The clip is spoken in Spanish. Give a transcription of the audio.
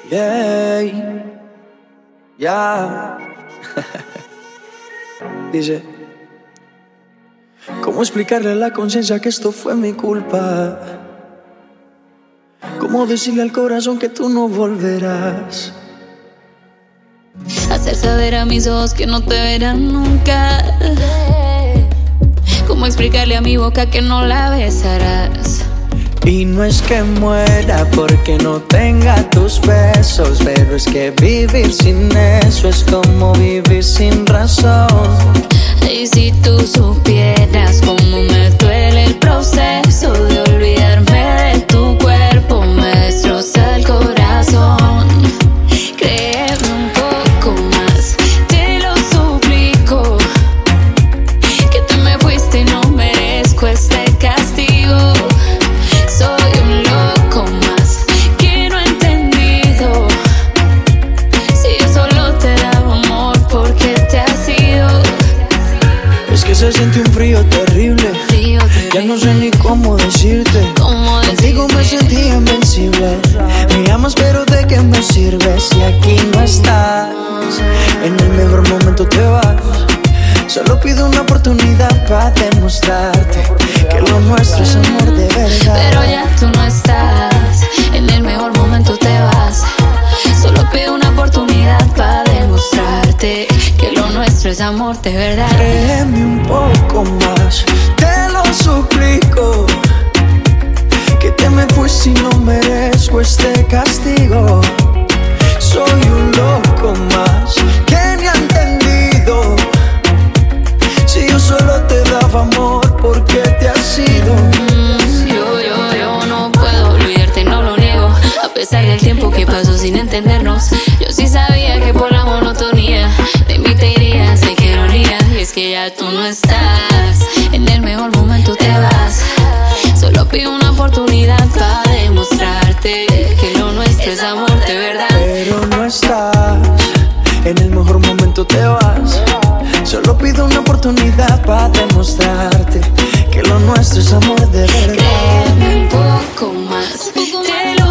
Yeah, ya. Dice, ¿cómo explicarle a la conciencia que esto fue mi culpa? ¿Cómo decirle al corazón que tú no volverás? Hacer saber a mis ojos que no te verán nunca. ¿Cómo explicarle a mi boca que no la besarás? Y no es que muera porque no tenga tus besos, pero es que vivir sin eso es como vivir sin razón. Y si tú supieras cómo me duele el proceso de olvidarme de tu cuerpo, me destroza el corazón. Créeme un poco más, te lo suplico, que tú me fuiste y no merezco este castigo. Soy un loco más que no he entendido. Si yo solo te daba amor, ¿por qué te has ido? Es que se siente un frío terrible. Ya no sé ni cómo decirte. Contigo me sentí invencible. Me amas pero ¿de qué me sirve si aquí no estás? En el mejor momento te vas. Solo pido una oportunidad para demostrarte que lo nuestro es amor de verdad. Pero ya tú no estás, en el mejor momento te vas. Solo pido una oportunidad para demostrarte que lo nuestro es amor de verdad. Créeme un poco más, te lo suplico, que te me fuiste y no merezco este castigo. Soy un loco más que ni ha entendido. Si yo solo te daba amor, ¿por qué te has ido? Yo no puedo olvidarte, no lo niego. A pesar del tiempo que pasó sin entendernos, yo sí sabía que por la monotonía de mí te irías de qué ironía. Y es que ya tú no estás, en el mejor momento te vas. Solo pido una oportunidad para demostrarte que lo nuestro es amor de verdad. Pero no estás, en el mejor momento te vas. Solo pido una oportunidad para demostrarte que lo nuestro es amor de verdad. Créeme un poco más, te lo